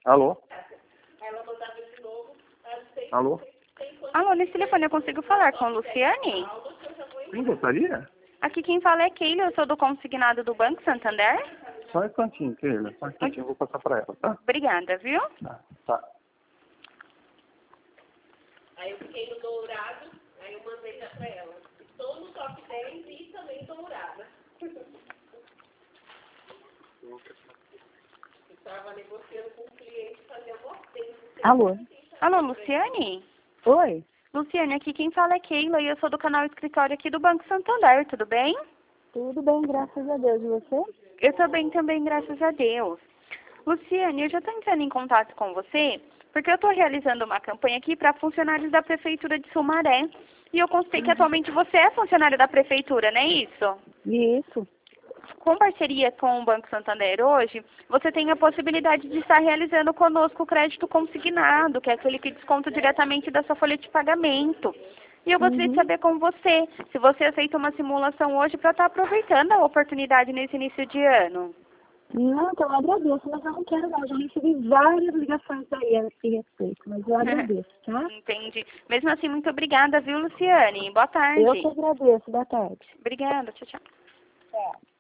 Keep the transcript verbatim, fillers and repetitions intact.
Alô? Alô? Alô, nesse telefone eu consigo falar com a Luciane? Quem gostaria? Aqui quem fala é Keila, eu sou do consignado do Banco Santander. Só um instantinho, Keila. Só um instantinho, eu vou passar pra ela, tá? Obrigada, viu? Tá. Tá. Aí eu fiquei no dourado, aí eu mandei já pra ela. Estou no top dez e também dourada. Estava negociando com o cliente, fazia muito tempo. Alô? Alô, Luciane? Oi, Luciane, aqui quem fala é Keila e eu sou do canal escritório aqui do Banco Santander, tudo bem? tudo bem, graças a Deus. E você? Eu tô bem também, graças a Deus. Luciane, eu já estou entrando em contato com você porque eu estou realizando uma campanha aqui para funcionários da Prefeitura de Sumaré. E eu constatei que atualmente você é funcionária da Prefeitura, não é isso? Isso. Com parceria com o Banco Santander hoje, você tem a possibilidade de estar realizando conosco o crédito consignado, que é aquele que desconta diretamente da sua folha de pagamento. E eu gostaria de Uhum. saber com você, se você aceita uma simulação hoje para estar aproveitando a oportunidade nesse início de ano. Não, então eu agradeço, mas eu não quero não. Eu já recebi várias ligações aí a esse respeito, mas eu agradeço, tá? Entendi. Mesmo assim, muito obrigada, viu, Luciane? Boa tarde. Eu que agradeço. Boa tarde. Obrigada, tchau, tchau. Tchau.